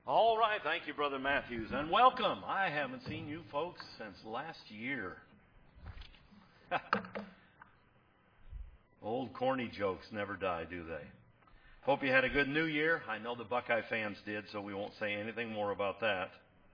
All right, thank you, Brother Matthews, and welcome. I haven't seen you folks since last year. Old corny jokes never die, do they? Hope you had a good New Year. I know the Buckeye fans did, so we won't say anything more about that.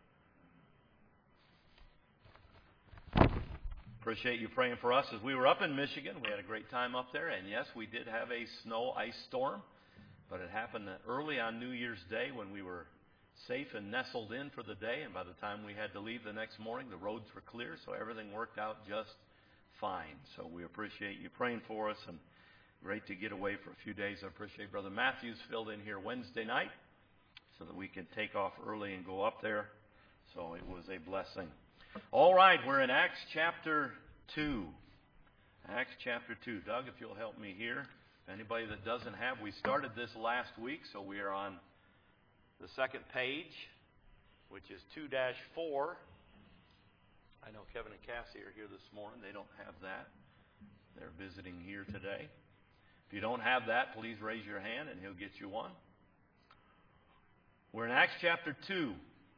Appreciate you praying for us. As we were up in Michigan, we had a great time up there, and yes, we did have a snow ice storm, but it happened early on New Year's Day when we were safe and nestled in for the day, and by the time we had to leave the next morning, the roads were clear, so everything worked out just fine. So we appreciate you praying for us, and great to get away for a few days. I appreciate Brother Matthews filled in here Wednesday night so that we can take off early and go up there. So it was a blessing. All right, we're in Acts chapter 2. Acts chapter 2. Doug, if you'll help me here. If anybody that doesn't have, we started this last week, so we are on the second page, which is 2-4. I know Kevin and Cassie are here this morning. They don't have that. They're visiting here today. If you don't have that, please raise your hand and he'll get you one. We're in Acts chapter 2.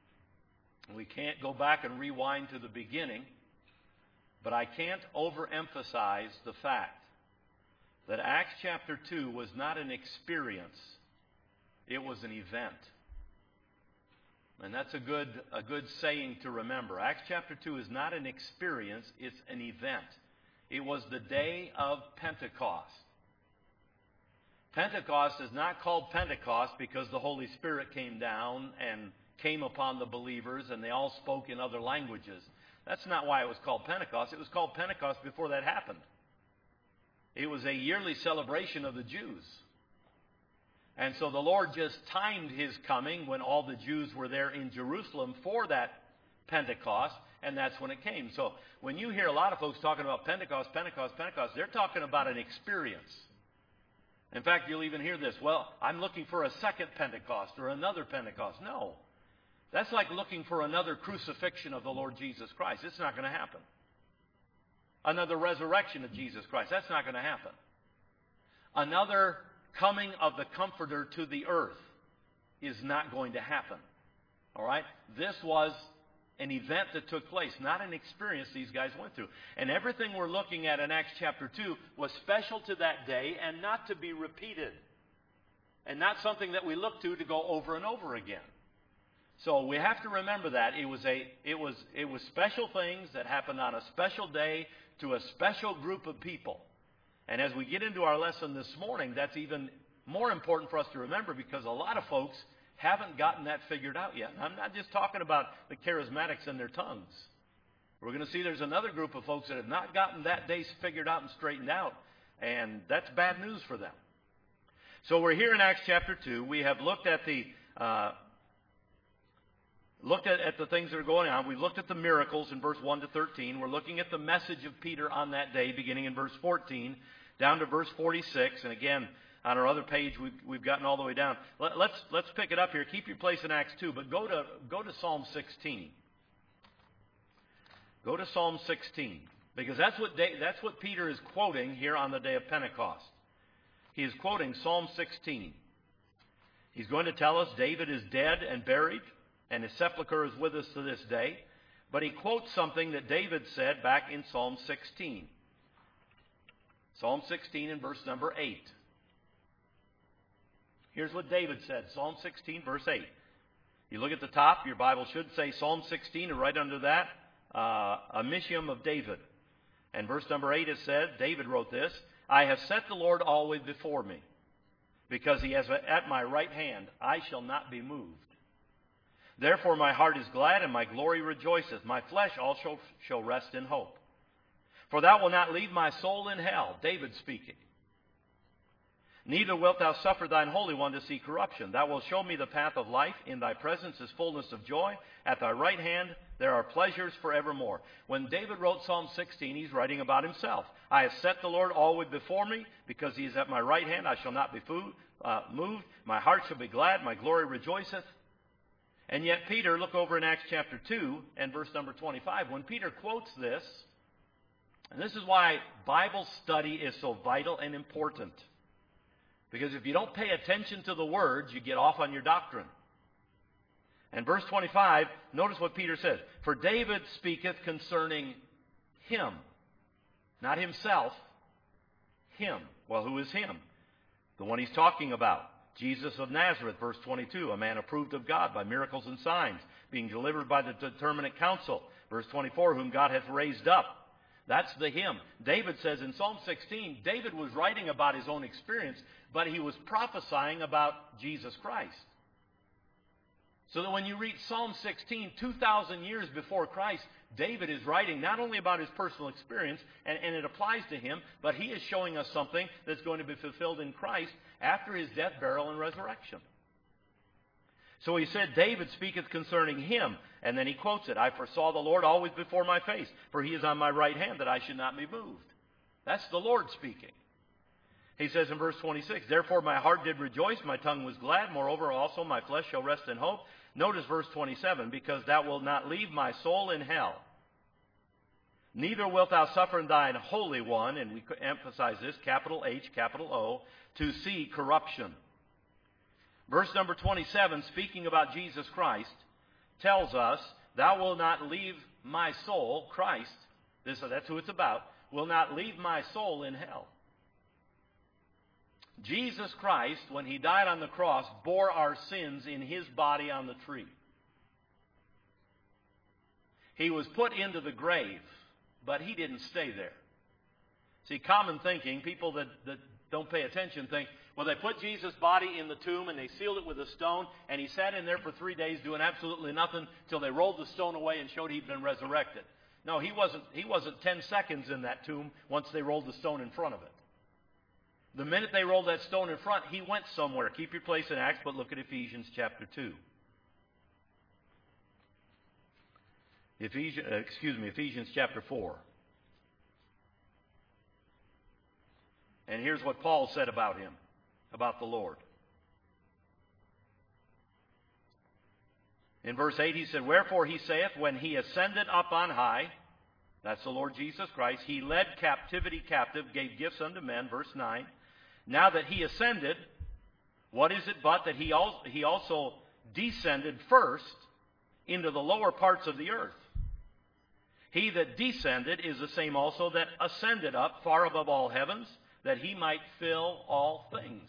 We can't go back and rewind to the beginning, but I can't overemphasize the fact that Acts chapter 2 was not an experience. It was an event. And that's a good saying to remember. Acts chapter 2 is not an experience, it's an event. It was the day of Pentecost. Pentecost is not called Pentecost because the Holy Spirit came down and came upon the believers and they all spoke in other languages. That's not why it was called Pentecost. It was called Pentecost before that happened. It was a yearly celebration of the Jews. And so the Lord just timed His coming when all the Jews were there in Jerusalem for that Pentecost, and that's when it came. So when you hear a lot of folks talking about Pentecost, they're talking about an experience. In fact, you'll even hear this, well, I'm looking for a second Pentecost or another Pentecost. No. That's like looking for another crucifixion of the Lord Jesus Christ. It's not going to happen. Another resurrection of Jesus Christ. That's not going to happen. Another coming of the Comforter to the earth is not going to happen. All right? This was an event that took place, not an experience these guys went through. And everything we're looking at in Acts chapter 2 was special to that day and not to be repeated. And not something that we look to go over and over again. So we have to remember that it was special things that happened on a special day to a special group of people. And as we get into our lesson this morning, that's even more important for us to remember because a lot of folks haven't gotten that figured out yet. And I'm not just talking about the charismatics and their tongues. We're going to see there's another group of folks that have not gotten that day figured out and straightened out. And that's bad news for them. So we're here in Acts chapter 2. We have looked at the things that are going on. We looked at the miracles in verse 1 to 13. We're looking at the message of Peter on that day, beginning in verse 14, down to verse 46. And again, on our other page, we've gotten all the way down. Let's pick it up here. Keep your place in Acts 2, but go to Psalm 16. Go to Psalm 16, because that's what Peter is quoting here on the day of Pentecost. He is quoting Psalm 16. He's going to tell us David is dead and buried, and his sepulcher is with us to this day. But he quotes something that David said back in Psalm 16. Psalm 16 and verse number 8. Here's what David said, Psalm 16, verse 8. You look at the top, your Bible should say Psalm 16, and right under that, a Misham of David. And verse number 8 it said, David wrote this, I have set the Lord always before me, because He is at my right hand, I shall not be moved. Therefore my heart is glad, and my glory rejoiceth. My flesh also shall rest in hope. For thou wilt not leave my soul in hell. David speaking. Neither wilt thou suffer thine Holy One to see corruption. Thou wilt show me the path of life. In thy presence is fullness of joy. At thy right hand there are pleasures forevermore. When David wrote Psalm 16, he's writing about himself. I have set the Lord always before me, because He is at my right hand. I shall not be moved. My heart shall be glad. My glory rejoiceth. And yet Peter, look over in Acts chapter 2 and verse number 25. When Peter quotes this, and this is why Bible study is so vital and important. Because if you don't pay attention to the words, you get off on your doctrine. And verse 25, notice what Peter says. For David speaketh concerning him. Not himself. Him. Well, who is him? The one he's talking about. Jesus of Nazareth, verse 22, a man approved of God by miracles and signs, being delivered by the determinate counsel. Verse 24, whom God hath raised up. That's the him. David says in Psalm 16, David was writing about his own experience, but he was prophesying about Jesus Christ. So that when you read Psalm 16, 2,000 years before Christ, David is writing not only about his personal experience, and it applies to him, but he is showing us something that's going to be fulfilled in Christ after his death, burial, and resurrection. So he said, David speaketh concerning him, and then he quotes it, I foresaw the Lord always before my face, for he is on my right hand, that I should not be moved. That's the Lord speaking. He says in verse 26, therefore my heart did rejoice, my tongue was glad, moreover also my flesh shall rest in hope. Notice verse 27, because thou wilt not leave my soul in hell, neither wilt thou suffer thine Holy One, and we emphasize this, capital H, capital O, to see corruption. Verse number 27, speaking about Jesus Christ, tells us, thou wilt not leave my soul, Christ, that's who it's about, will not leave my soul in hell. Jesus Christ, when he died on the cross, bore our sins in his body on the tree. He was put into the grave, but he didn't stay there. See, common thinking, people that don't pay attention think, well, they put Jesus' body in the tomb and they sealed it with a stone, and he sat in there for 3 days doing absolutely nothing till they rolled the stone away and showed he'd been resurrected. No, he wasn't 10 seconds in that tomb once they rolled the stone in front of it. The minute they rolled that stone in front, he went somewhere. Keep your place in Acts, but look at Ephesians chapter 2. Ephesians chapter 4. And here's what Paul said about him, about the Lord. In verse 8 he said, wherefore he saith, when he ascended up on high, that's the Lord Jesus Christ, he led captivity captive, gave gifts unto men, verse 9. Now that he ascended, what is it but that he also descended first into the lower parts of the earth? He that descended is the same also that ascended up far above all heavens, that he might fill all things.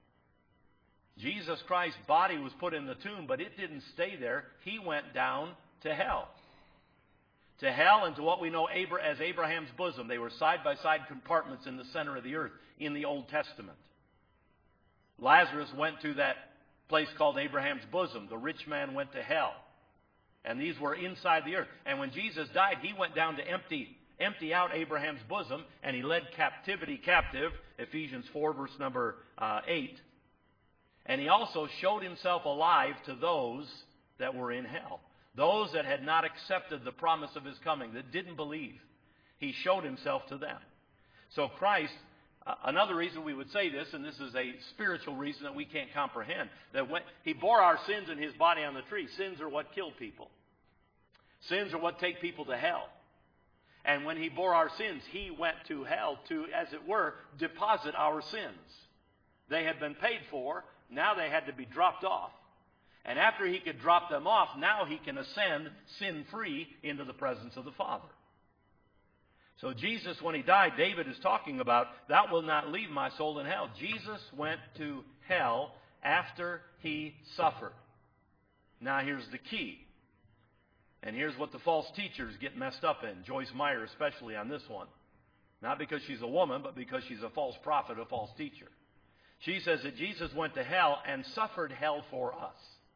Jesus Christ's body was put in the tomb, but it didn't stay there. He went down to hell. To hell and to what we know as Abraham's bosom. They were side-by-side compartments in the center of the earth in the Old Testament. Lazarus went to that place called Abraham's bosom. The rich man went to hell. And these were inside the earth. And when Jesus died, he went down to empty out Abraham's bosom, and he led captivity captive, Ephesians 4, verse number 8. And he also showed himself alive to those that were in hell. Those that had not accepted the promise of his coming, that didn't believe. He showed himself to them. So Christ, another reason we would say this, and this is a spiritual reason that we can't comprehend, that when he bore our sins in his body on the tree. Sins are what kill people. Sins are what take people to hell. And when he bore our sins, he went to hell to, as it were, deposit our sins. They had been paid for. Now they had to be dropped off. And after he could drop them off, now he can ascend sin-free into the presence of the Father. So Jesus, when he died, David is talking about, thou wilt not leave my soul in hell. Jesus went to hell after he suffered. Now here's the key. And here's what the false teachers get messed up in. Joyce Meyer especially on this one. Not because she's a woman, but because she's a false prophet, a false teacher. She says that Jesus went to hell and suffered hell for us.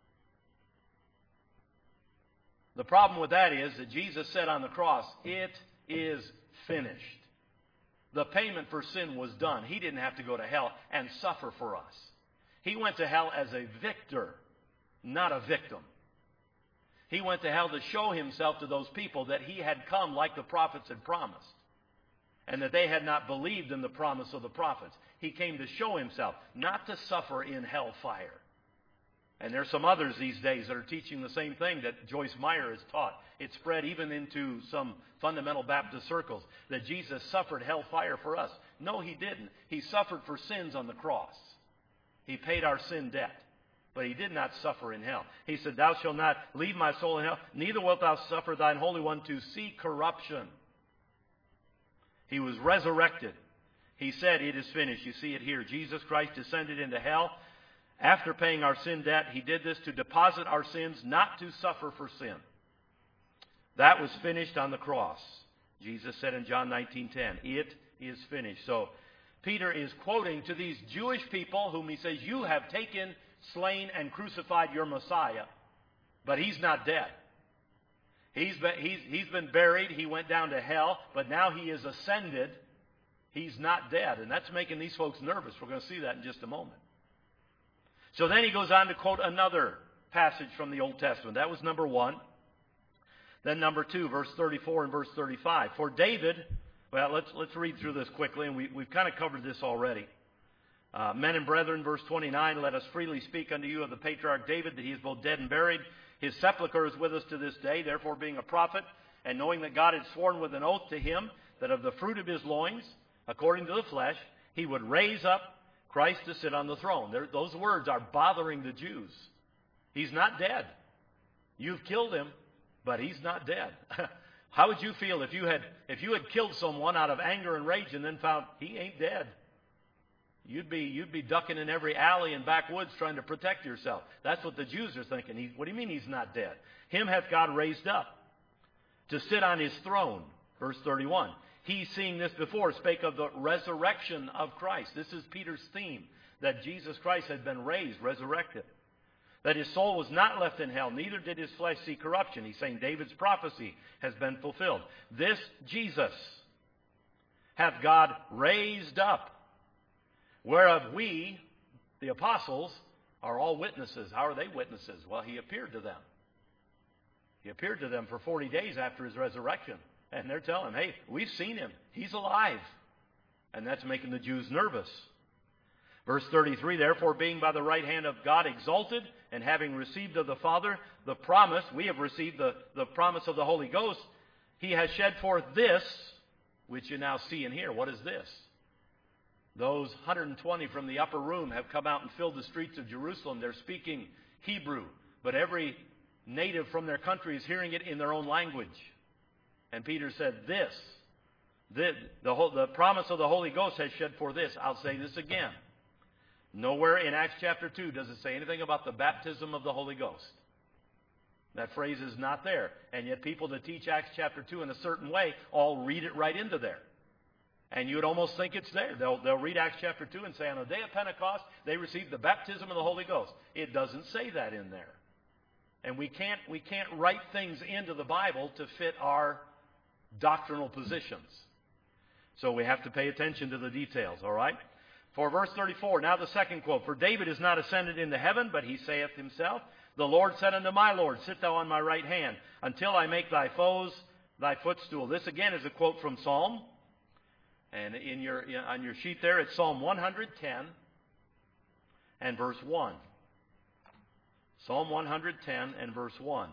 The problem with that is that Jesus said on the cross, it is finished. The payment for sin was done. He didn't have to go to hell and suffer for us. He went to hell as a victor, not a victim. He went to hell to show himself to those people that he had come like the prophets had promised, and that they had not believed in the promise of the prophets. He came to show himself, not to suffer in hellfire. And there's some others these days that are teaching the same thing that Joyce Meyer has taught. It spread even into some fundamental Baptist circles, that Jesus suffered hellfire for us. No, he didn't. He suffered for sins on the cross. He paid our sin debt. but he did not suffer in hell. He said, thou shalt not leave my soul in hell, neither wilt thou suffer thine Holy One to see corruption. He was resurrected. He said, it is finished. You see it here. Jesus Christ descended into hell. After paying our sin debt, he did this to deposit our sins, not to suffer for sin. That was finished on the cross. Jesus said in John 19:10, it is finished. So Peter is quoting to these Jewish people whom he says, you have taken, slain, and crucified your Messiah, but he's not dead. He's been buried. He went down to hell, but now he is ascended. He's not dead. And that's making these folks nervous. We're going to see that in just a moment. So then he goes on to quote another passage from the Old Testament. That was number 1. Then number 2, verse 34 and verse 35. For David, well, let's read through this quickly, and we've kind of covered this already. Men and brethren, verse 29, let us freely speak unto you of the patriarch David, that he is both dead and buried. His sepulchre is with us to this day. Therefore, being a prophet, and knowing that God had sworn with an oath to him, that of the fruit of his loins, according to the flesh, he would raise up Christ to sit on the throne. Those words are bothering the Jews. He's not dead. You've killed him, but he's not dead. How would you feel if you had killed someone out of anger and rage and then found he ain't dead? You'd be ducking in every alley and backwoods trying to protect yourself. That's what the Jews are thinking. What do you mean he's not dead? Him hath God raised up to sit on his throne. Verse 31. He, seeing this before, spake of the resurrection of Christ. This is Peter's theme, that Jesus Christ had been raised, resurrected. That his soul was not left in hell, neither did his flesh see corruption. He's saying David's prophecy has been fulfilled. This Jesus hath God raised up, whereof we, the apostles, are all witnesses. How are they witnesses? Well, he appeared to them. He appeared to them for 40 days after his resurrection. And they're telling him, hey, we've seen him. He's alive. And that's making the Jews nervous. Verse 33, therefore, being by the right hand of God exalted, and having received of the Father the promise, we have received the promise of the Holy Ghost, he has shed forth this, which you now see and hear. What is this? Those 120 from the upper room have come out and filled the streets of Jerusalem. They're speaking Hebrew, but every native from their country is hearing it in their own language. And Peter said, the promise of the Holy Ghost has shed forth this. I'll say this again. Nowhere in Acts chapter 2 does it say anything about the baptism of the Holy Ghost. That phrase is not there. And yet people that teach Acts chapter 2 in a certain way all read it right into there. And you would almost think it's there. They'll read Acts chapter 2 and say, on the day of Pentecost, they received the baptism of the Holy Ghost. It doesn't say that in there. And we can't write things into the Bible to fit our doctrinal positions. So we have to pay attention to the details, all right? For verse 34, now the second quote. For David is not ascended into heaven, but he saith himself, the Lord said unto my Lord, sit thou on my right hand, until I make thy foes thy footstool. This again is a quote from Psalm. And on your sheet there, it's Psalm 110 and verse 1. Psalm 110 and verse 1.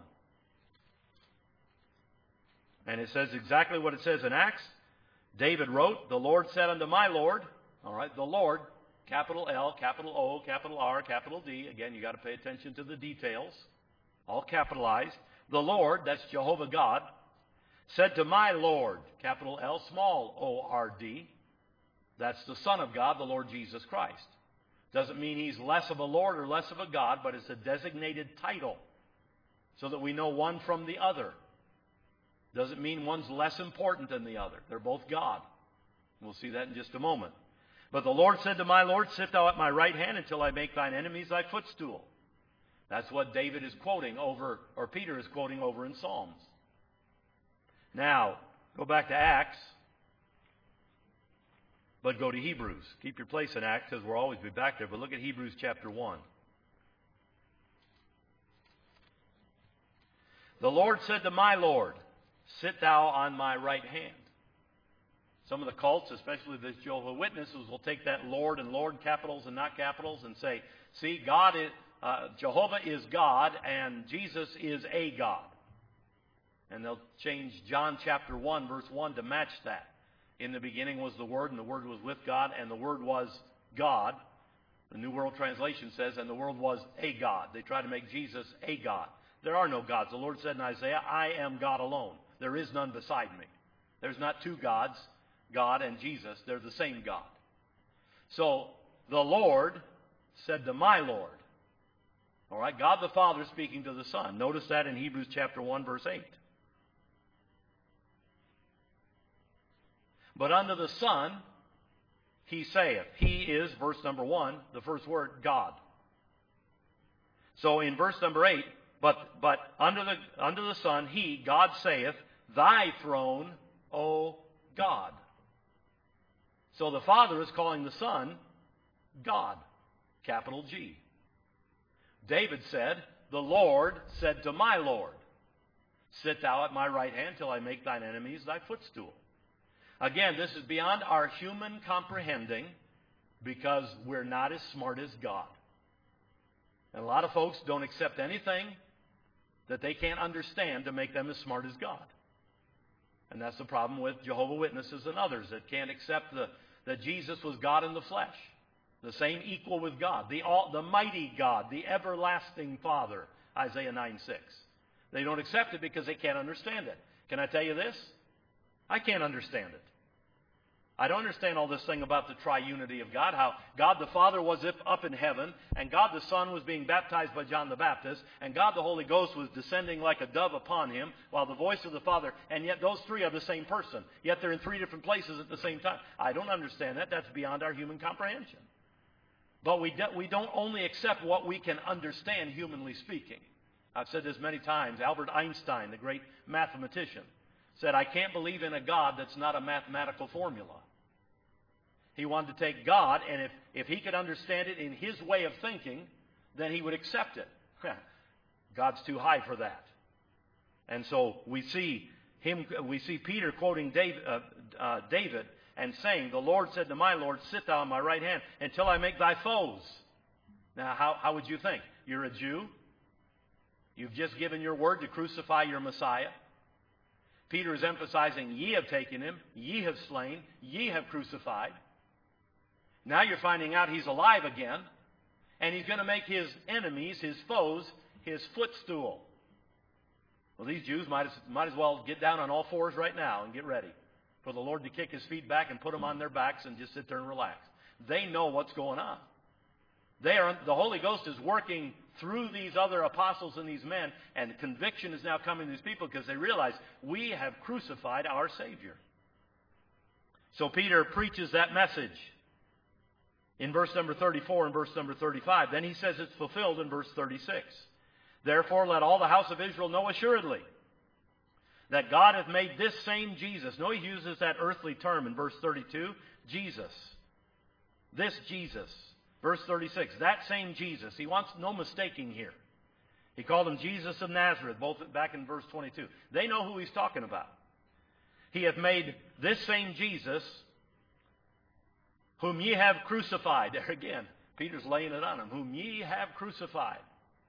And it says exactly what it says in Acts. David wrote, the Lord said unto my Lord, all right, the Lord, capital L, capital O, capital R, capital D. Again, you got to pay attention to the details. All capitalized. The Lord, that's Jehovah God, said to my Lord, capital L, small O-R-D. That's the Son of God, the Lord Jesus Christ. Doesn't mean he's less of a Lord or less of a God, but it's a designated title so that we know one from the other. Doesn't mean one's less important than the other. They're both God. We'll see that in just a moment. But the Lord said to my Lord, sit thou at my right hand until I make thine enemies thy footstool. That's what David is quoting over, or Peter is quoting over in Psalms. Now, go back to Acts, but go to Hebrews. Keep your place in Acts because we'll always be back there, but look at Hebrews chapter 1. The Lord said to my Lord, sit thou on my right hand. Some of the cults, especially the Jehovah's Witnesses, will take that Lord and Lord capitals and not capitals and say, see, Jehovah is God and Jesus is a God. And they'll change John chapter 1, verse 1 to match that. In the beginning was the Word, and the Word was with God, and the Word was God. The New World Translation says, and the world was a God. They try to make Jesus a God. There are no gods. The Lord said in Isaiah, I am God alone. There is none beside me. There's not two gods, God and Jesus. They're the same God. So the Lord said to my Lord. All right, God the Father speaking to the Son. Notice that in Hebrews chapter 1, verse 8. But unto the Son he saith. He is, verse number 1, the first word, God. So in verse number 8, but unto the Son he, God saith, thy throne, O God. So the Father is calling the Son God, capital G. David said, the Lord said to my Lord, sit thou at my right hand till I make thine enemies thy footstool. Again, this is beyond our human comprehending because we're not as smart as God. And a lot of folks don't accept anything that they can't understand to make them as smart as God. And that's the problem with Jehovah's Witnesses and others that can't accept that Jesus was God in the flesh. The same equal with God, the mighty God, the everlasting Father, Isaiah 9:6. They don't accept it because they can't understand it. Can I tell you this? I can't understand it. I don't understand all this thing about the triunity of God, how God the Father was up in heaven, and God the Son was being baptized by John the Baptist, and God the Holy Ghost was descending like a dove upon him, while the voice of the Father, and yet those three are the same person. Yet they're in three different places at the same time. I don't understand that. That's beyond our human comprehension. But we don't only accept what we can understand, humanly speaking. I've said this many times. Albert Einstein, the great mathematician, said, I can't believe in a God that's not a mathematical formula. He wanted to take God, and if he could understand it in his way of thinking, then he would accept it. God's too high for that. And so we see Peter quoting David and saying, the Lord said to my Lord, sit thou on my right hand until I make thy foes. Now, how would you think? You're a Jew. You've just given your word to crucify your Messiah. Peter is emphasizing, ye have taken him, ye have slain, ye have crucified. Now you're finding out he's alive again, and he's going to make his enemies, his foes, his footstool. Well, these Jews might as well get down on all fours right now and get ready for the Lord to kick his feet back and put them on their backs and just sit there and relax. They know what's going on. The Holy Ghost is working through these other apostles and these men, and conviction is now coming to these people because they realize we have crucified our Savior. So Peter preaches that message in verse number 34 and verse number 35. Then he says it's fulfilled in verse 36. Therefore let all the house of Israel know assuredly that God hath made this same Jesus. No, he uses that earthly term in verse 32, Jesus. This Jesus. Verse 36, that same Jesus. He wants no mistaking here. He called him Jesus of Nazareth, both back in verse 22. They know who he's talking about. He hath made this same Jesus, whom ye have crucified. There again, Peter's laying it on him. Whom ye have crucified.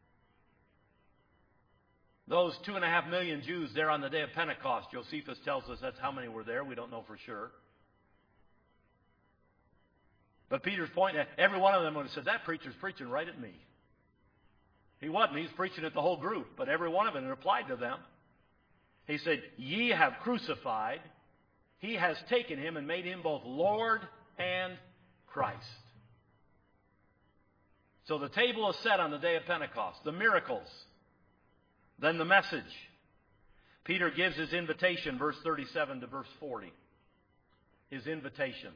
Those 2.5 million Jews there on the day of Pentecost, Josephus tells us that's how many were there. We don't know for sure. But Peter's point, every one of them would have said, that preacher's preaching right at me. He wasn't. He's preaching at the whole group. But every one of them applied to them. He said, ye have crucified. He has taken him and made him both Lord and Christ. So the table is set on the day of Pentecost. The miracles. Then the message. Peter gives his invitation, verse 37 to verse 40. His invitation.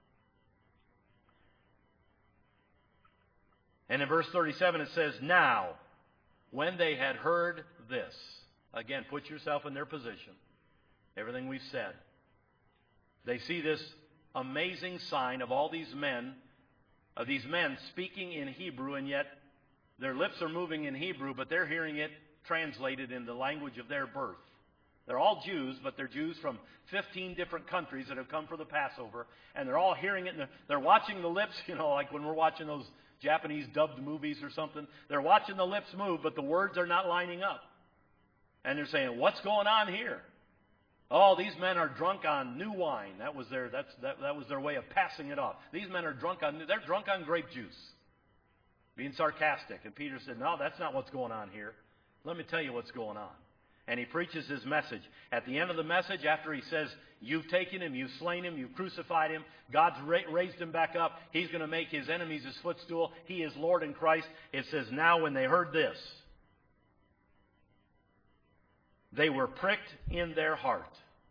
And in verse 37 it says, now, when they had heard this. Again, put yourself in their position. Everything we've said. They see this amazing sign of all these men speaking in Hebrew, and yet their lips are moving in Hebrew, but they're hearing it translated in the language of their birth. They're all Jews, but they're Jews from 15 different countries that have come for the Passover, and they're all hearing it, and they're watching the lips, like when we're watching those Japanese dubbed movies or something. They're watching the lips move, but the words are not lining up. And they're saying, what's going on here? Oh, these men are drunk on new wine. That was their way of passing it off. These men are drunk on grape juice. being sarcastic. And Peter said, no, that's not what's going on here. Let me tell you what's going on. And he preaches his message. At the end of the message, after he says, you've taken him, you've slain him, you've crucified him, God's raised him back up, he's going to make his enemies his footstool, he is Lord in Christ. It says, now when they heard this, they were pricked in their heart.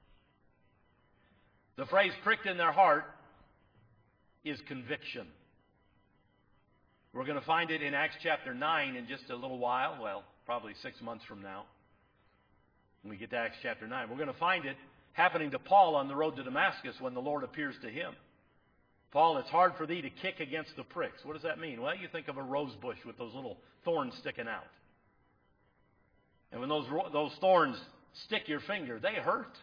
The phrase pricked in their heart is conviction. We're going to find it in Acts chapter 9 in just a little while. Well, probably 6 months from now. When we get to Acts chapter 9. We're going to find it happening to Paul on the road to Damascus when the Lord appears to him. Paul, it's hard for thee to kick against the pricks. What does that mean? Well, you think of a rose bush with those little thorns sticking out. And when those thorns stick your finger, they hurt.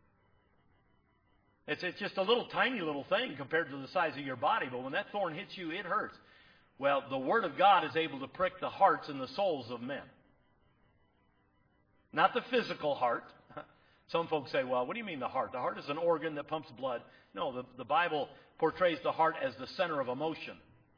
It's just a little tiny little thing compared to the size of your body, but when that thorn hits you, it hurts. Well, the Word of God is able to prick the hearts and the souls of men. Not the physical heart. Some folks say, well, what do you mean the heart? The heart is an organ that pumps blood. No, the Bible portrays the heart as the center of emotion.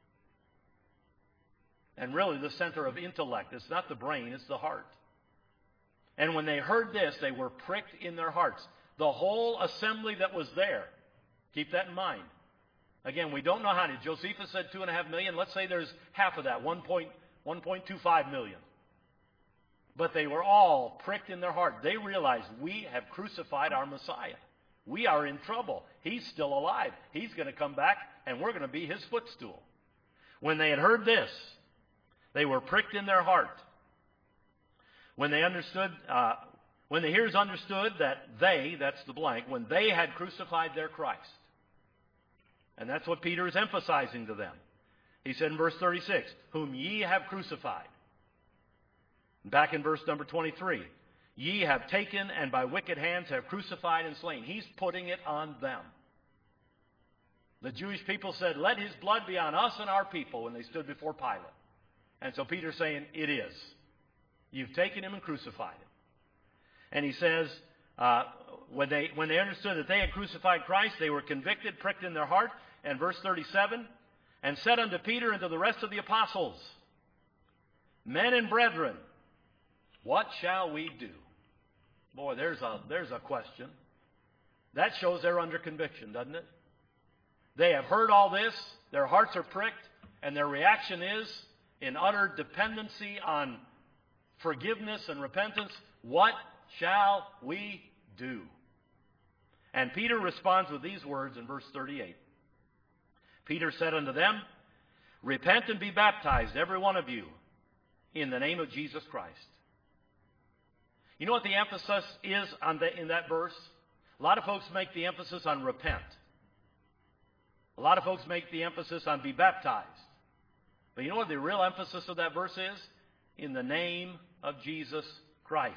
And really the center of intellect. It's not the brain, it's the heart. And when they heard this, they were pricked in their hearts. The whole assembly that was there. Keep that in mind. Again, we don't know how many. Josephus said 2.5 million. Let's say there's half of that, 1.25 million. But they were all pricked in their heart. They realized, we have crucified our Messiah. We are in trouble. He's still alive. He's going to come back, and we're going to be his footstool. When they had heard this, they were pricked in their heart. When they understood, when the hearers understood that they, that's the blank, when they had crucified their Christ. And that's what Peter is emphasizing to them. He said in verse 36, whom ye have crucified. Back in verse number 23, ye have taken and by wicked hands have crucified and slain. He's putting it on them. The Jewish people said, let his blood be on us and our people when they stood before Pilate. And so Peter's saying, it is. You've taken him and crucified him. And he says, when they understood that they had crucified Christ, they were convicted, pricked in their heart. And verse 37, and said unto Peter and to the rest of the apostles, men and brethren, what shall we do? Boy, there's a question. That shows they're under conviction, doesn't it? They have heard all this, their hearts are pricked, and their reaction is, in utter dependency on forgiveness and repentance, what shall we do? And Peter responds with these words in verse 38. Peter said unto them, repent and be baptized, every one of you, in the name of Jesus Christ. You know what the emphasis is in that verse? A lot of folks make the emphasis on repent. A lot of folks make the emphasis on be baptized. But you know what the real emphasis of that verse is? In the name of Jesus Christ.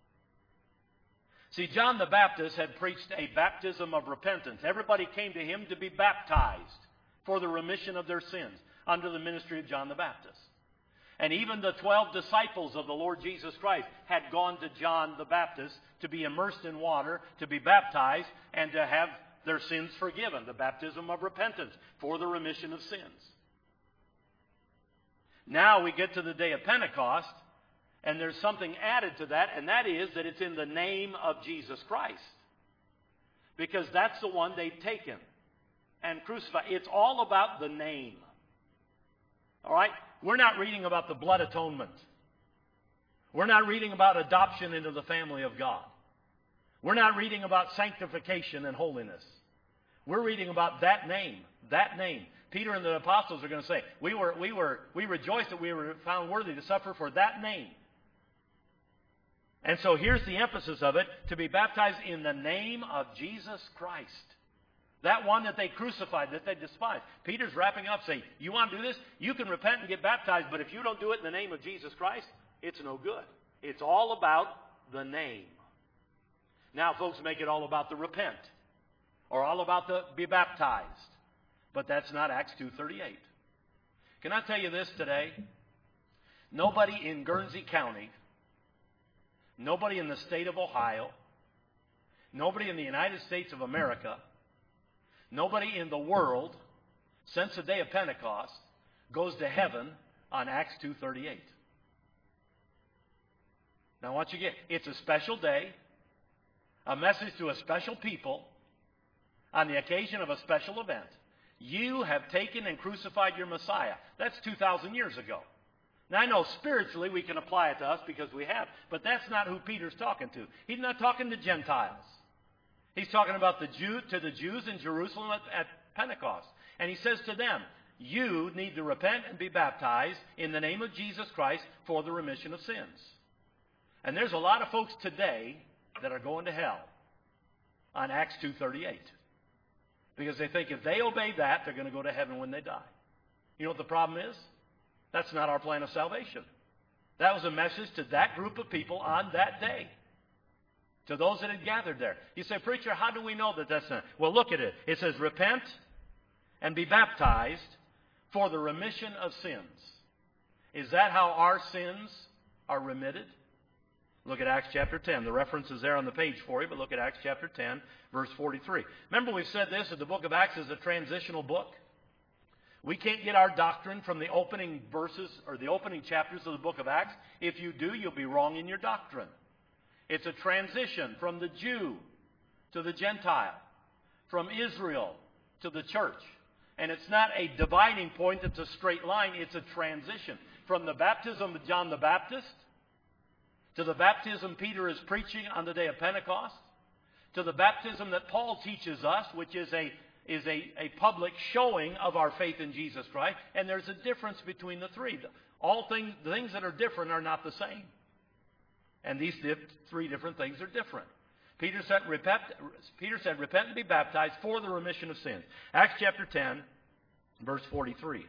See, John the Baptist had preached a baptism of repentance. Everybody came to him to be baptized for the remission of their sins under the ministry of John the Baptist. And even the 12 disciples of the Lord Jesus Christ had gone to John the Baptist to be immersed in water, to be baptized, and to have their sins forgiven. The baptism of repentance for the remission of sins. Now we get to the day of Pentecost, and there's something added to that, and that is that it's in the name of Jesus Christ. Because that's the one they've taken and crucified. It's all about the name. All right? We're not reading about the blood atonement. We're not reading about adoption into the family of God. We're not reading about sanctification and holiness. We're reading about that name. That name. Peter and the apostles are going to say, we rejoice that we were found worthy to suffer for that name. And so here's the emphasis of it, to be baptized in the name of Jesus Christ. That one that they crucified, that they despised. Peter's wrapping up saying, you want to do this? You can repent and get baptized, but if you don't do it in the name of Jesus Christ, it's no good. It's all about the name. Now folks make it all about the repent, or all about the be baptized. But that's not Acts 2:38. Can I tell you this today? Nobody in Guernsey County, nobody in the state of Ohio, nobody in the United States of America, nobody in the world, since the day of Pentecost, goes to heaven on Acts 2:38. Now, what you get, it's a special day, a message to a special people on the occasion of a special event. You have taken and crucified your Messiah. That's 2,000 years ago. Now, I know spiritually we can apply it to us because we have, but that's not who Peter's talking to. He's not talking to Gentiles. He's talking about the Jews in Jerusalem at Pentecost. And he says to them, you need to repent and be baptized in the name of Jesus Christ for the remission of sins. And there's a lot of folks today that are going to hell on Acts 2:38. Because they think if they obey that, they're going to go to heaven when they die. You know what the problem is? That's not our plan of salvation. That was a message to that group of people on that day. To those that had gathered there. You say, preacher, how do we know that that's not? Well, look at it. It says, repent and be baptized for the remission of sins. Is that how our sins are remitted? Look at Acts chapter 10. The reference is there on the page for you, but look at Acts chapter 10, verse 43. Remember we've said this, that the book of Acts is a transitional book. We can't get our doctrine from the opening verses or the opening chapters of the book of Acts. If you do, you'll be wrong in your doctrine. It's a transition from the Jew to the Gentile, from Israel to the church. And it's not a dividing point that's a straight line. It's a transition from the baptism of John the Baptist to the baptism Peter is preaching on the day of Pentecost, to the baptism that Paul teaches us, which is a public showing of our faith in Jesus Christ. And there's a difference between the three. The things that are different are not the same. And these three different things are different. Peter said, repent and be baptized for the remission of sins. Acts chapter 10, verse 43.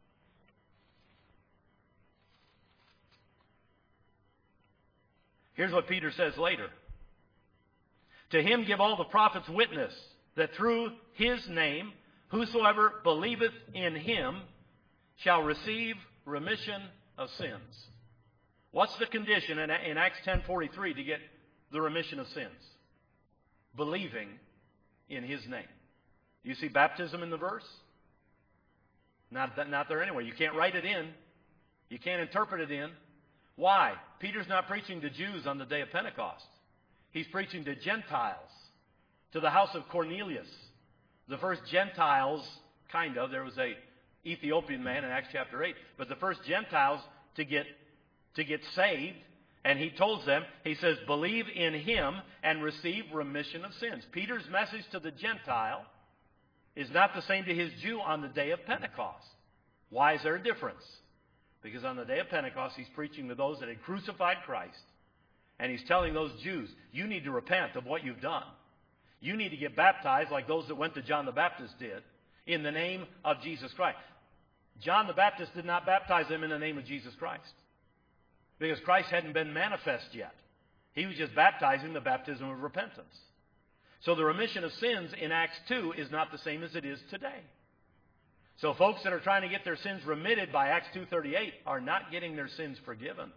Here's what Peter says later. To him give all the prophets witness that through his name whosoever believeth in him shall receive remission of sins. What's the condition in Acts 10:43 to get the remission of sins? Believing in his name. Do you see baptism in the verse? Not there anyway. You can't write it in. You can't interpret it in. Why? Peter's not preaching to Jews on the day of Pentecost. He's preaching to Gentiles, to the house of Cornelius. The first Gentiles, there was a Ethiopian man in Acts chapter 8, but the first Gentiles to get saved, and he told them, he says, believe in him and receive remission of sins. Peter's message to the Gentile is not the same to his Jew on the day of Pentecost. Why is there a difference? Because on the day of Pentecost, he's preaching to those that had crucified Christ. And he's telling those Jews, you need to repent of what you've done. You need to get baptized like those that went to John the Baptist did, in the name of Jesus Christ. John the Baptist did not baptize them in the name of Jesus Christ, because Christ hadn't been manifest yet. He was just baptizing the baptism of repentance. So the remission of sins in Acts 2 is not the same as it is today. So folks that are trying to get their sins remitted by Acts 2:38 are not getting their sins forgiven.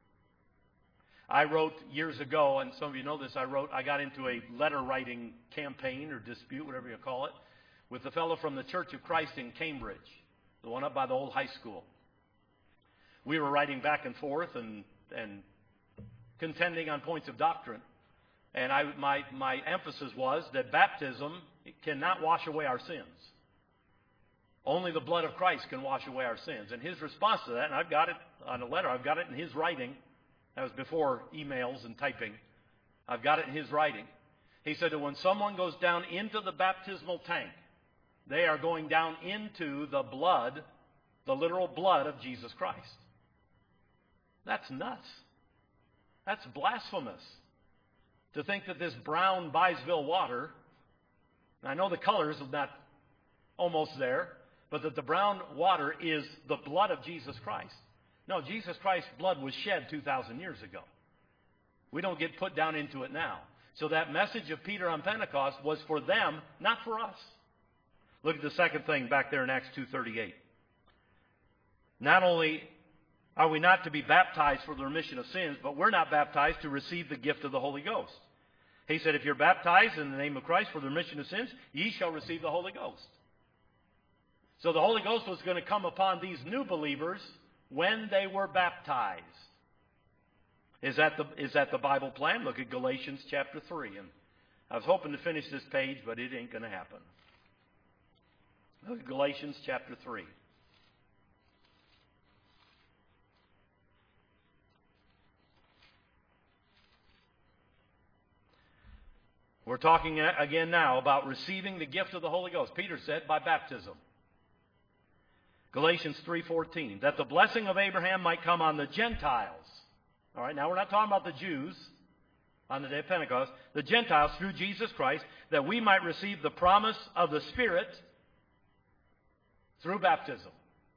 I wrote years ago, and some of you know this, I got into a letter writing campaign or dispute, whatever you call it, with a fellow from the Church of Christ in Cambridge, the one up by the old high school. We were writing back and forth and contending on points of doctrine. And my emphasis was that baptism cannot wash away our sins. Only the blood of Christ can wash away our sins. And his response to that, and I've got it on a letter, I've got it in his writing. That was before emails and typing. I've got it in his writing. He said that when someone goes down into the baptismal tank, they are going down into the blood, the literal blood of Jesus Christ. That's nuts. That's blasphemous. To think that this brown Byesville water, and I know the color is not almost there, but that the brown water is the blood of Jesus Christ. No, Jesus Christ's blood was shed 2,000 years ago. We don't get put down into it now. So that message of Peter on Pentecost was for them, not for us. Look at the second thing back there in Acts 2:38. Not only are we not to be baptized for the remission of sins, but we're not baptized to receive the gift of the Holy Ghost. He said, if you're baptized in the name of Christ for the remission of sins, ye shall receive the Holy Ghost. So the Holy Ghost was going to come upon these new believers when they were baptized. Is that the Bible plan? Look at Galatians chapter 3. And I was hoping to finish this page, but it ain't going to happen. Look at Galatians chapter 3. We're talking again now about receiving the gift of the Holy Ghost. Peter said by baptism. Galatians 3:14, that the blessing of Abraham might come on the Gentiles. All right, now we're not talking about the Jews on the day of Pentecost. The Gentiles through Jesus Christ, that we might receive the promise of the Spirit through baptism.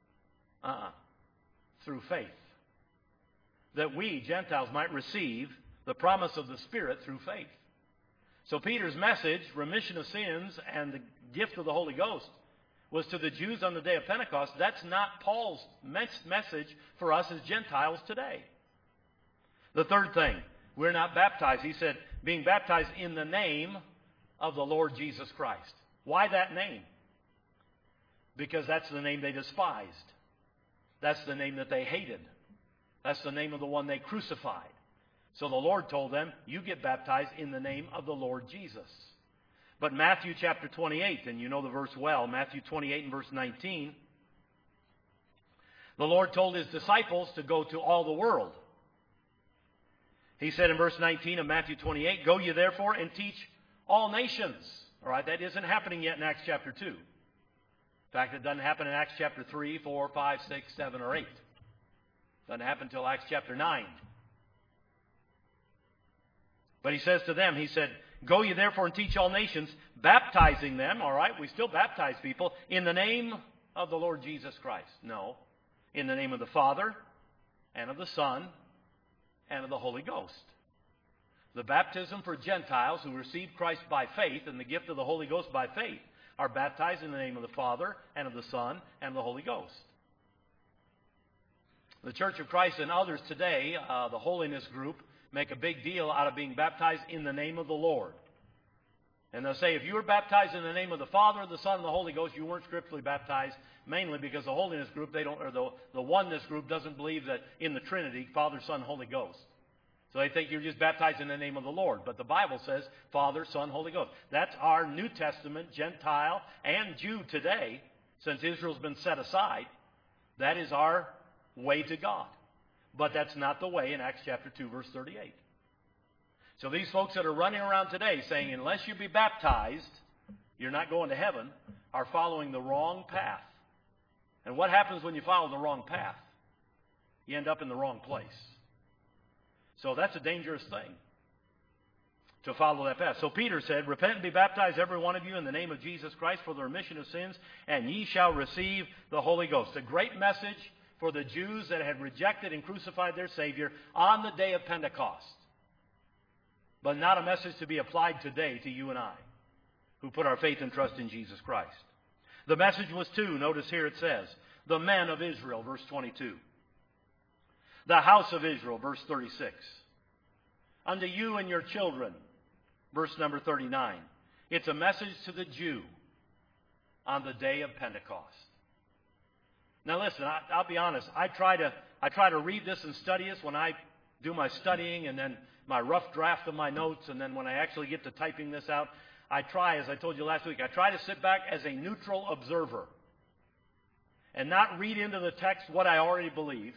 Through faith. That we, Gentiles, might receive the promise of the Spirit through faith. So Peter's message, remission of sins and the gift of the Holy Ghost, was to the Jews on the day of Pentecost. That's not Paul's message for us as Gentiles today. The third thing, we're not baptized. He said, being baptized in the name of the Lord Jesus Christ. Why that name? Because that's the name they despised. That's the name that they hated. That's the name of the one they crucified. So the Lord told them, you get baptized in the name of the Lord Jesus. But Matthew chapter 28, and you know the verse well, Matthew 28 and verse 19, the Lord told His disciples to go to all the world. He said in verse 19 of Matthew 28, go ye therefore and teach all nations. All right, that isn't happening yet in Acts chapter 2. In fact, it doesn't happen in Acts chapter 3, 4, 5, 6, 7, or 8. It doesn't happen until Acts chapter 9. But He says to them, He said, go ye therefore and teach all nations, baptizing them, all right, we still baptize people, in the name of the Lord Jesus Christ. No, in the name of the Father, and of the Son, and of the Holy Ghost. The baptism for Gentiles who receive Christ by faith and the gift of the Holy Ghost by faith are baptized in the name of the Father, and of the Son, and of the Holy Ghost. The Church of Christ and others today, the Holiness Group, make a big deal out of being baptized in the name of the Lord. And they'll say, if you were baptized in the name of the Father, the Son, and the Holy Ghost, you weren't scripturally baptized, mainly because the Holiness Group, the Oneness Group doesn't believe that in the Trinity, Father, Son, Holy Ghost. So they think you're just baptized in the name of the Lord. But the Bible says Father, Son, Holy Ghost. That's our New Testament, Gentile, and Jew today, since Israel's been set aside. That is our way to God. But that's not the way in Acts chapter 2, verse 38. So these folks that are running around today saying, unless you be baptized, you're not going to heaven, are following the wrong path. And what happens when you follow the wrong path? You end up in the wrong place. So that's a dangerous thing, to follow that path. So Peter said, repent and be baptized, every one of you, in the name of Jesus Christ for the remission of sins, and ye shall receive the Holy Ghost. A great message for the Jews that had rejected and crucified their Savior on the day of Pentecost. But not a message to be applied today to you and I, who put our faith and trust in Jesus Christ. The message was to, notice here it says, the men of Israel, verse 22. The house of Israel, verse 36. Unto you and your children, verse number 39. It's a message to the Jew on the day of Pentecost. Now listen, I'll be honest. I try to read this and study this when I do my studying and then my rough draft of my notes, and then when I actually get to typing this out, I try, as I told you last week, I try to sit back as a neutral observer and not read into the text what I already believe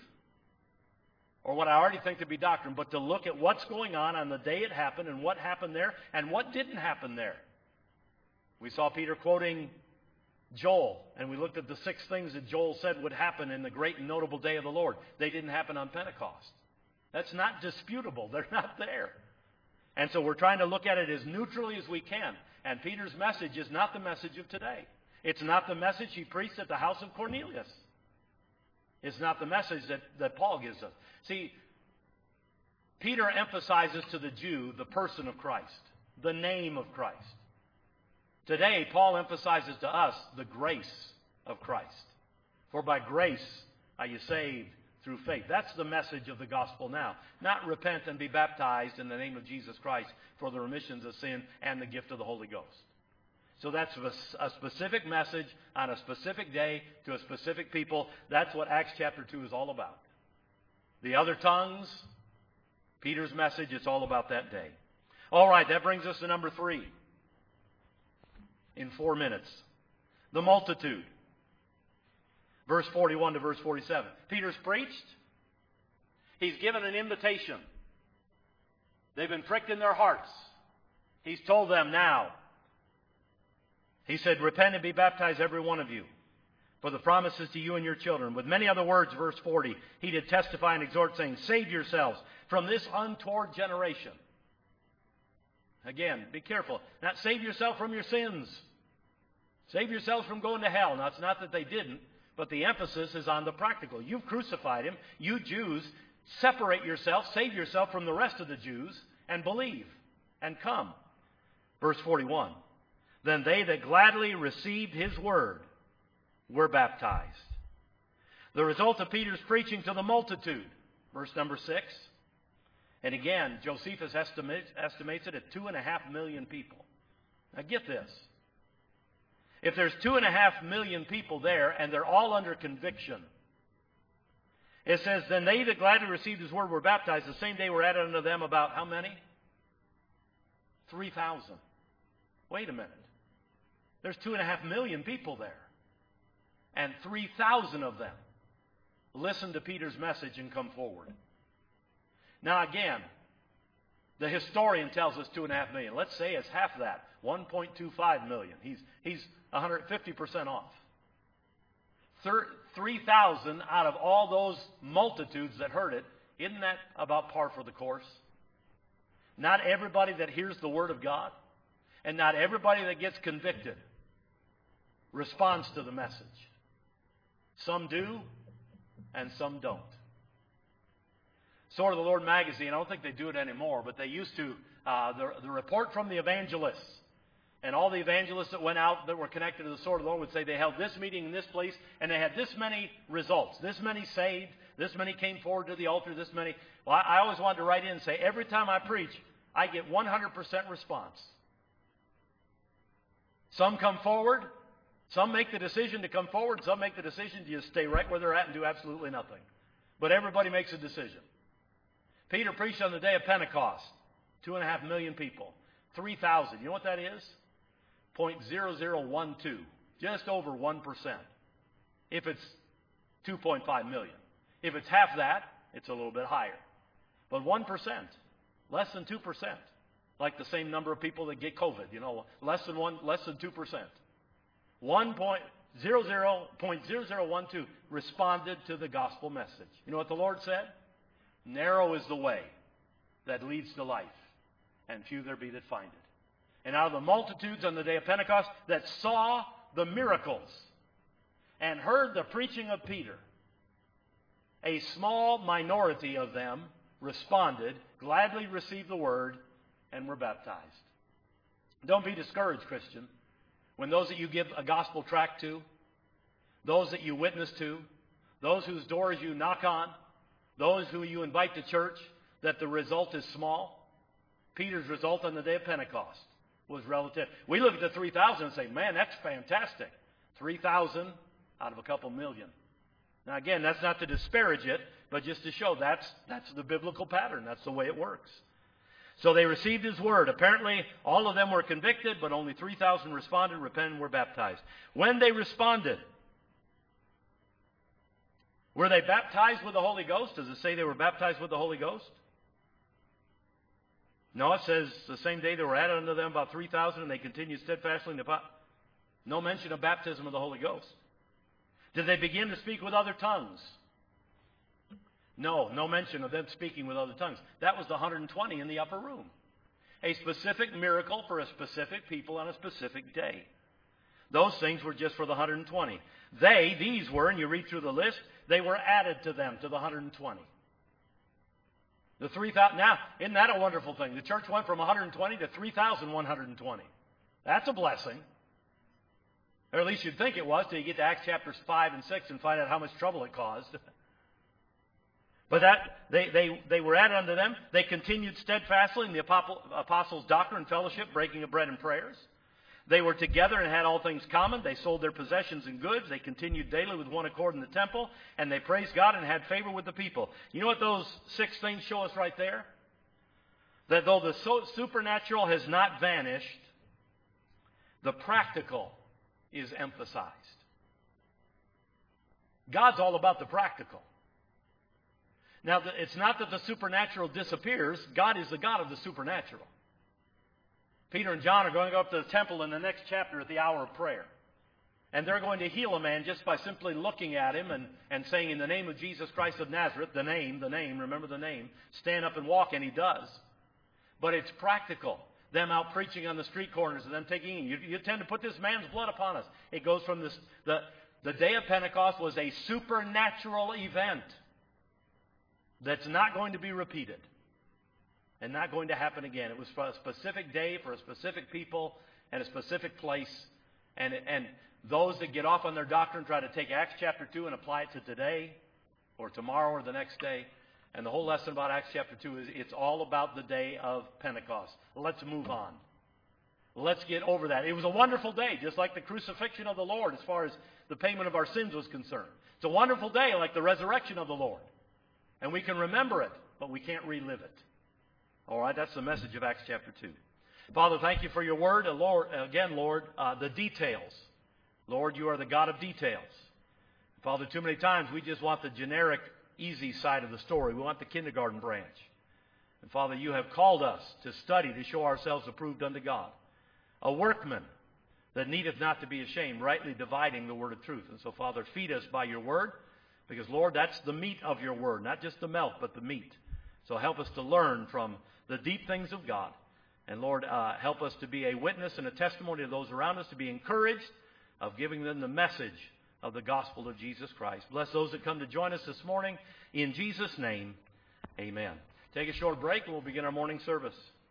or what I already think to be doctrine, but to look at what's going on the day it happened and what happened there and what didn't happen there. We saw Peter quoting Joel, and we looked at the 6 things that Joel said would happen in the great and notable day of the Lord. They didn't happen on Pentecost. That's not disputable. They're not there. And so we're trying to look at it as neutrally as we can. And Peter's message is not the message of today. It's not the message he preached at the house of Cornelius. It's not the message that Paul gives us. See, Peter emphasizes to the Jew the person of Christ, the name of Christ. Today, Paul emphasizes to us the grace of Christ. For by grace are you saved through faith. That's the message of the gospel now. Not repent and be baptized in the name of Jesus Christ for the remissions of sin and the gift of the Holy Ghost. So that's a specific message on a specific day to a specific people. That's what Acts chapter 2 is all about. The other tongues, Peter's message, it's all about that day. All right, that brings us to number 3 in 4 minutes. The multitude. Verse 41 to verse 47. Peter's preached. He's given an invitation. They've been pricked in their hearts. He's told them now. He said, repent and be baptized, every one of you, for the promise is to you and your children. With many other words, verse 40, he did testify and exhort, saying, save yourselves from this untoward generation. Again, be careful. Not save yourself from your sins. Save yourselves from going to hell. Now, it's not that they didn't, but the emphasis is on the practical. You've crucified him. You Jews, separate yourself, save yourself from the rest of the Jews, and believe, and come. Verse 41. Then they that gladly received his word were baptized. The result of Peter's preaching to the multitude. Verse number 6. And again, Josephus estimates it at 2.5 million people. Now get this. If there's 2.5 million people there and they're all under conviction, it says, then they that gladly received his word were baptized. The same day were added unto them about how many? 3,000. Wait a minute. There's 2.5 million people there. And 3,000 of them listened to Peter's message and come forward. Now again, the historian tells us 2.5 million. Let's say it's half that. 1.25 million. He's 150% off. 3,000 out of all those multitudes that heard it. Isn't that about par for the course? Not everybody that hears the word of God and not everybody that gets convicted responds to the message. Some do and some don't. Sword of the Lord magazine, I don't think they do it anymore, but they used to, the report from the evangelists, and all the evangelists that went out that were connected to the Sword of the Lord would say they held this meeting in this place, and they had this many results, this many saved, this many came forward to the altar, this many. Well, I always wanted to write in and say, every time I preach, I get 100% response. Some come forward, some make the decision to come forward, some make the decision to just stay right where they're at and do absolutely nothing. But everybody makes a decision. Peter preached on the day of Pentecost. 2.5 million people. 3,000. You know what that is? 0.0012. Just over 1%. If it's 2.5 million. If it's half that, it's a little bit higher. But 1%. Less than 2%. Like the same number of people that get COVID. You know, less than 2%. 0.0012 responded to the gospel message. You know what the Lord said? Narrow is the way that leads to life, and few there be that find it. And out of the multitudes on the day of Pentecost that saw the miracles and heard the preaching of Peter, a small minority of them responded, gladly received the word, and were baptized. Don't be discouraged, Christian, when those that you give a gospel tract to, those that you witness to, those whose doors you knock on, those who you invite to church, that the result is small. Peter's result on the day of Pentecost was relative. We look at the 3,000 and say, man, that's fantastic. 3,000 out of a couple million. Now again, that's not to disparage it, but just to show that's the biblical pattern. That's the way it works. So they received his word. Apparently, all of them were convicted, but only 3,000 responded, repented, and were baptized. When they responded, were they baptized with the Holy Ghost? Does it say they were baptized with the Holy Ghost? No, it says the same day they were added unto them about 3,000, and they continued steadfastly in the no mention of baptism of the Holy Ghost. Did they begin to speak with other tongues? No mention of them speaking with other tongues. That was the 120 in the upper room. A specific miracle for a specific people on a specific day. Those things were just for the 120. These were, and you read through the list, they were added to them, to the 120. The 3,000. Now, isn't that a wonderful thing? The church went from 120 to 3,120. That's a blessing. Or at least you'd think it was till you get to Acts chapters 5 and 6 and find out how much trouble it caused. But they were added unto them. They continued steadfastly in the apostles' doctrine and fellowship, breaking of bread and prayers. They were together and had all things common. They sold their possessions and goods. They continued daily with one accord in the temple, and they praised God and had favor with the people. You know what those 6 things show us right there? That though the supernatural has not vanished, the practical is emphasized. God's all about the practical. Now, it's not that the supernatural disappears. God is the God of the supernatural. Peter and John are going to go up to the temple in the next chapter at the hour of prayer. And they're going to heal a man just by simply looking at him and saying, in the name of Jesus Christ of Nazareth, the name, remember the name, stand up and walk, and he does. But it's practical. Them out preaching on the street corners and them taking, you tend to put this man's blood upon us. It goes from this, the day of Pentecost was a supernatural event that's not going to be repeated. And not going to happen again. It was for a specific day, for a specific people, and a specific place. And those that get off on their doctrine try to take Acts chapter 2 and apply it to today, or tomorrow, or the next day. And the whole lesson about Acts chapter 2 is it's all about the day of Pentecost. Let's move on. Let's get over that. It was a wonderful day, just like the crucifixion of the Lord as far as the payment of our sins was concerned. It's a wonderful day like the resurrection of the Lord. And we can remember it, but we can't relive it. All right, that's the message of Acts chapter 2. Father, thank you for your word. Lord, the details. Lord, you are the God of details. Father, too many times we just want the generic, easy side of the story. We want the kindergarten branch. And Father, you have called us to study to show ourselves approved unto God. A workman that needeth not to be ashamed, rightly dividing the word of truth. And so, Father, feed us by your word, because, Lord, that's the meat of your word, not just the milk, but the meat. So help us to learn from the deep things of God. And, Lord, help us to be a witness and a testimony to those around us, to be encouraged of giving them the message of the gospel of Jesus Christ. Bless those that come to join us this morning. In Jesus' name, amen. Take a short break and we'll begin our morning service.